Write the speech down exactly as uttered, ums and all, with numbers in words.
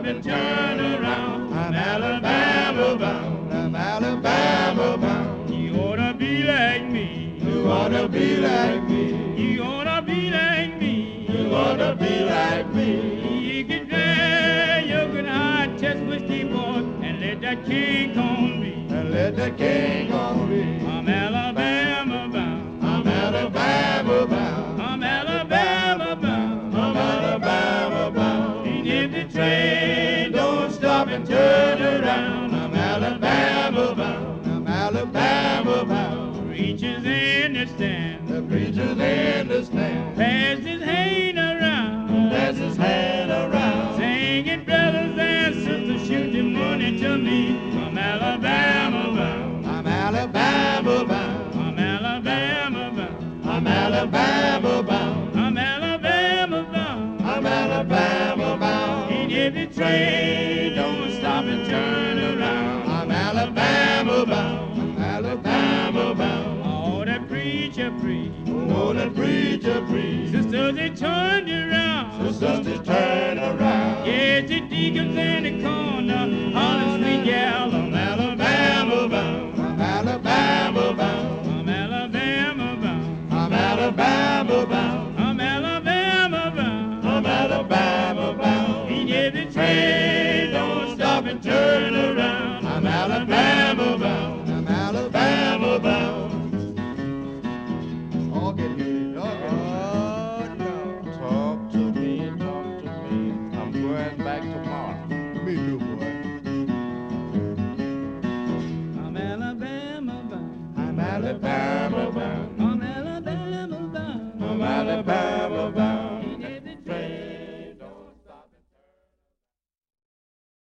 and turn around. I'm Alabama bound. I'm Alabama bound. You ought to be like me. You ought to be like me. You ought to be like me. You ought to be like me. You can drag your good hard chest whiskey boy and let that king on me. And let that king on me. I'm Alabama bound. I'm Alabama bound. I'm Alabama bound. I'm Alabama bound. And if the train don't stop and turn around, I'm Alabama bound. I'm Alabama bound. Preachers in the stand. The preachers in the stand. Pass his hand around. Pass his hand around. Singing brothers and sisters, shoot the money to me. I'm Alabama bound. I'm Alabama bound. I'm Alabama bound. I'm Alabama bound. I'm Alabama bound. I'm Alabama bound. And if the train don't stop and turn around, I'm Alabama bound. I'm Alabama bound. Oh, that preacher preach. Oh, that preacher preach. Sisters, they turned around. Sisters, they turned around. Yes, the deacons and the